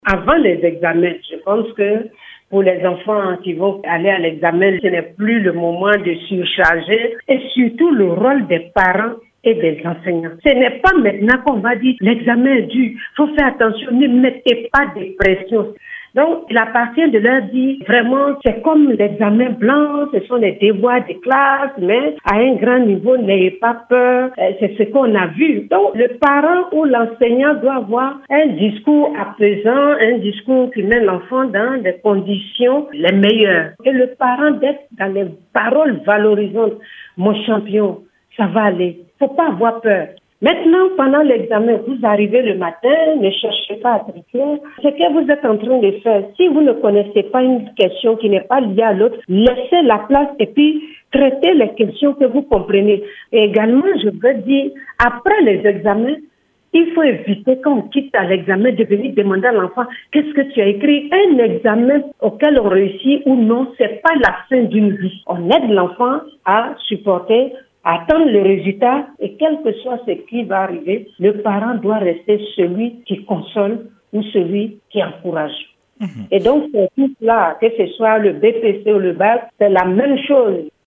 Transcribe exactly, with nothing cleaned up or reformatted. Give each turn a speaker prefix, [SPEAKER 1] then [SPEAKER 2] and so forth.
[SPEAKER 1] Avant les examens, je pense que pour les enfants qui vont aller à l'examen, ce n'est plus le moment de surcharger et surtout le rôle des parents et des enseignants. Ce n'est pas maintenant qu'on va dire l'examen est dur, il faut faire attention, ne mettez pas de pression. Donc, il appartient de leur dire, vraiment, c'est comme l'examen blanc, ce sont les devoirs de classe, mais à un grand niveau, n'ayez pas peur, c'est ce qu'on a vu. Donc, le parent ou l'enseignant doit avoir un discours apaisant, un discours qui met l'enfant dans des conditions les meilleures. Et le parent d'être dans les paroles valorisantes, mon champion, ça va aller, il ne faut pas avoir peur. Maintenant, pendant l'examen, vous arrivez le matin, ne cherchez pas à tricher. Ce que vous êtes en train de faire, si vous ne connaissez pas une question qui n'est pas liée à l'autre, laissez la place et puis traitez les questions que vous comprenez. Et également, je veux dire, après les examens, il faut éviter quand on quitte à l'examen de venir demander à l'enfant qu'est-ce que tu as écrit. Un examen auquel on réussit ou non, c'est pas la fin d'une vie. On aide l'enfant à supporter, attendre le résultat et quel que soit ce qui va arriver, le parent doit rester celui qui console ou celui qui encourage. Mmh. Et donc, c'est tout cela, que ce soit le B P C ou le bac, c'est la même chose.